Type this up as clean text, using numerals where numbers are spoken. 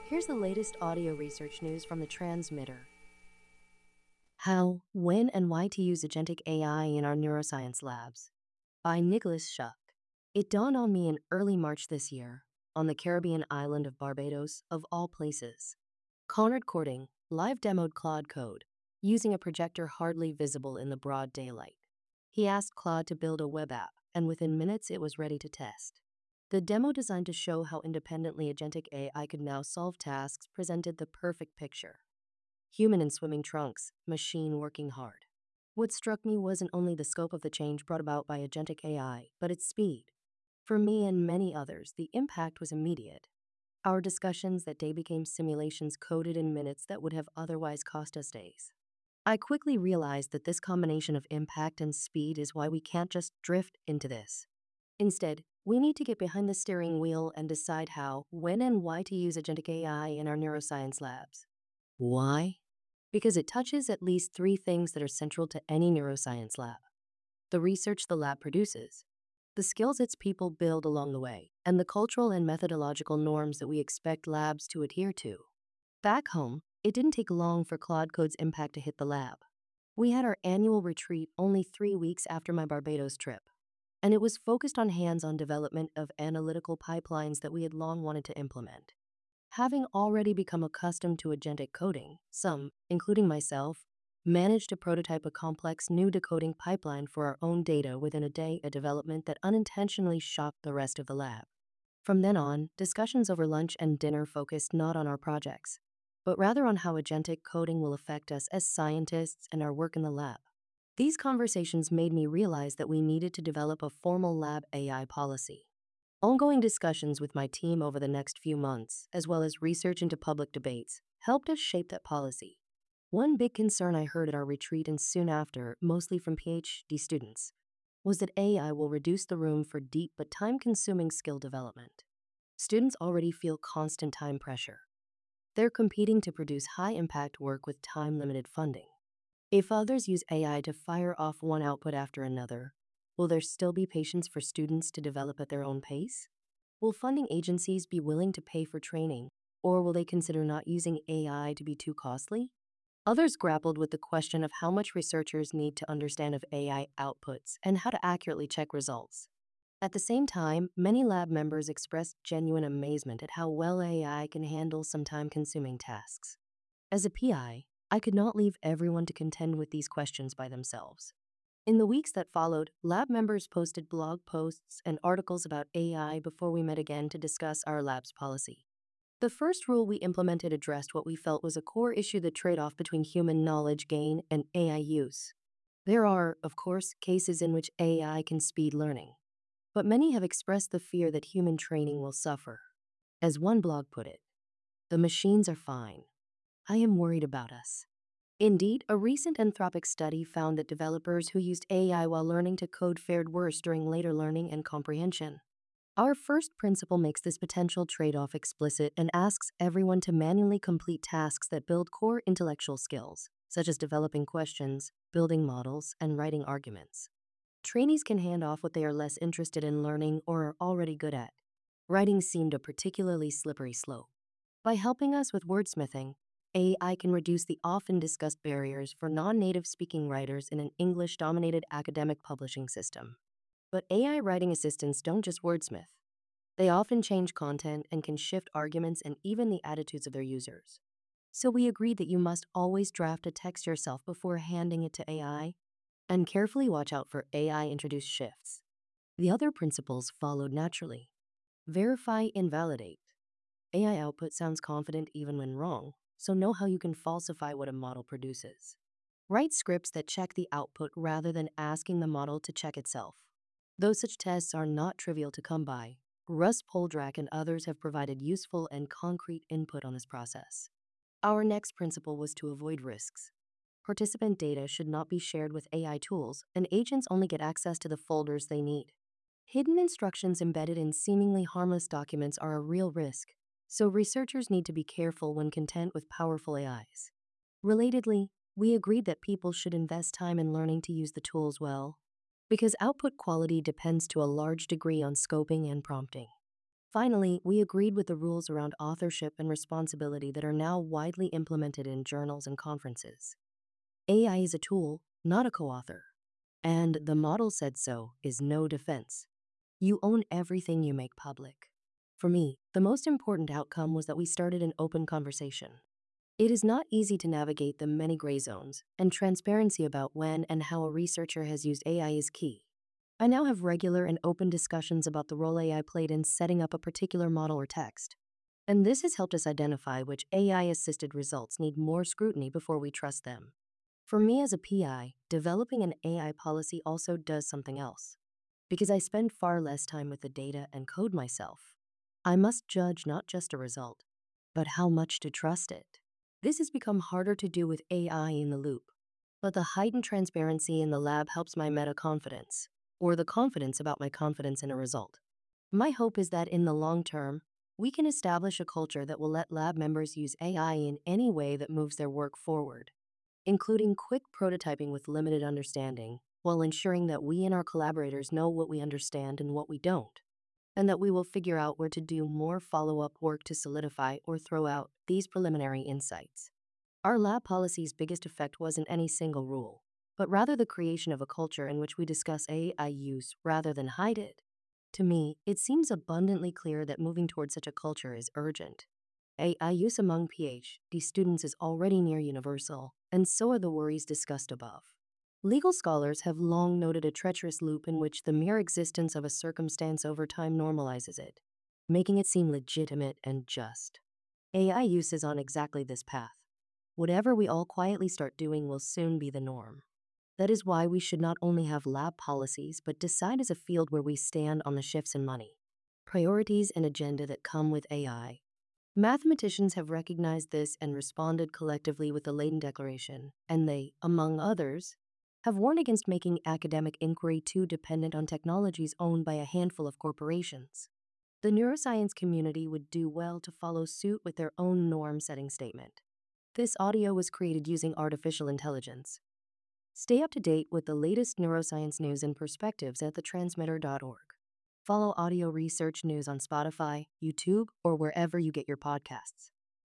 Here's the latest audio research news from the Transmitter. How, when, and why to use agentic AI in our neuroscience labs by Nicholas Schuck. It dawned on me in early March this year, on the Caribbean island of Barbados, of all places. Conrad Cording live demoed Claude Code, using a projector hardly visible in the broad daylight. He asked Claude to build a web app, and within minutes it was ready to test. The demo designed to show how independently agentic AI could now solve tasks presented the perfect picture. Human in swimming trunks, machine working hard. What struck me wasn't only the scope of the change brought about by agentic AI, but its speed. For me and many others, the impact was immediate. Our discussions that day became simulations coded in minutes that would have otherwise cost us days. I quickly realized that this combination of impact and speed is why we can't just drift into this. Instead, we need to get behind the steering wheel and decide how, when, and why to use agentic AI in our neuroscience labs. Why? Because it touches at least three things that are central to any neuroscience lab: the research the lab produces, the skills its people build along the way, and the cultural and methodological norms that we expect labs to adhere to. Back home, it didn't take long for Claude Code's impact to hit the lab. We had our annual retreat only 3 weeks after my Barbados trip, and it was focused on hands-on development of analytical pipelines that we had long wanted to implement. Having already become accustomed to agentic coding, some, including myself, managed to prototype a complex new decoding pipeline for our own data within a day, a development that unintentionally shocked the rest of the lab. From then on, discussions over lunch and dinner focused not on our projects, but rather on how agentic coding will affect us as scientists and our work in the lab. These conversations made me realize that we needed to develop a formal lab AI policy. Ongoing discussions with my team over the next few months, as well as research into public debates, helped us shape that policy. One big concern I heard at our retreat and soon after, mostly from PhD students, was that AI will reduce the room for deep but time-consuming skill development. Students already feel constant time pressure. They're competing to produce high-impact work with time-limited funding. If others use AI to fire off one output after another, will there still be patience for students to develop at their own pace? Will funding agencies be willing to pay for training, or will they consider not using AI to be too costly? Others grappled with the question of how much researchers need to understand of AI outputs and how to accurately check results. At the same time, many lab members expressed genuine amazement at how well AI can handle some time-consuming tasks. As a PI, I could not leave everyone to contend with these questions by themselves. In the weeks that followed, lab members posted blog posts and articles about AI before we met again to discuss our lab's policy. The first rule we implemented addressed what we felt was a core issue: the trade-off between human knowledge gain and AI use. There are, of course, cases in which AI can speed learning, but many have expressed the fear that human training will suffer. As one blog put it, "The machines are fine. I am worried about us." Indeed, a recent Anthropic study found that developers who used AI while learning to code fared worse during later learning and comprehension. Our first principle makes this potential trade-off explicit and asks everyone to manually complete tasks that build core intellectual skills, such as developing questions, building models, and writing arguments. Trainees can hand off what they are less interested in learning or are already good at. Writing seemed a particularly slippery slope. By helping us with wordsmithing, AI can reduce the often discussed barriers for non-native speaking writers in an English-dominated academic publishing system. But AI writing assistants don't just wordsmith. They often change content and can shift arguments and even the attitudes of their users. So we agreed that you must always draft a text yourself before handing it to AI, and carefully watch out for AI-introduced shifts. The other principles followed naturally. Verify, invalidate. AI output sounds confident even when wrong, so know how you can falsify what a model produces. Write scripts that check the output rather than asking the model to check itself. Though such tests are not trivial to come by, Russ Poldrack and others have provided useful and concrete input on this process. Our next principle was to avoid risks. Participant data should not be shared with AI tools, and agents only get access to the folders they need. Hidden instructions embedded in seemingly harmless documents are a real risk, so researchers need to be careful when content with powerful AIs. Relatedly, we agreed that people should invest time in learning to use the tools well, because output quality depends to a large degree on scoping and prompting. Finally, we agreed with the rules around authorship and responsibility that are now widely implemented in journals and conferences. AI is a tool, not a co author. And the model said so is no defense. You own everything you make public. For me, the most important outcome was that we started an open conversation. It is not easy to navigate the many gray zones, and transparency about when and how a researcher has used AI is key. I now have regular and open discussions about the role AI played in setting up a particular model or text. And this has helped us identify which AI assisted results need more scrutiny before we trust them. For me as a PI, developing an AI policy also does something else. Because I spend far less time with the data and code myself, I must judge not just a result, but how much to trust it. This has become harder to do with AI in the loop, but the heightened transparency in the lab helps my meta confidence, or the confidence about my confidence in a result. My hope is that in the long term, we can establish a culture that will let lab members use AI in any way that moves their work forward, including quick prototyping with limited understanding, while ensuring that we and our collaborators know what we understand and what we don't, and that we will figure out where to do more follow-up work to solidify or throw out these preliminary insights. Our lab policy's biggest effect wasn't any single rule, but rather the creation of a culture in which we discuss AI use rather than hide it. To me, it seems abundantly clear that moving towards such a culture is urgent. AI use among PhD students is already near universal, and so are the worries discussed above. Legal scholars have long noted a treacherous loop in which the mere existence of a circumstance over time normalizes it, making it seem legitimate and just. AI use is on exactly this path. Whatever we all quietly start doing will soon be the norm. That is why we should not only have lab policies, but decide as a field where we stand on the shifts in money, priorities, and agenda that come with AI. Mathematicians have recognized this and responded collectively with the Leiden Declaration, and they, among others, have warned against making academic inquiry too dependent on technologies owned by a handful of corporations. The neuroscience community would do well to follow suit with their own norm-setting statement. This audio was created using artificial intelligence. Stay up to date with the latest neuroscience news and perspectives at thetransmitter.org. Follow audio research news on Spotify, YouTube, or wherever you get your podcasts.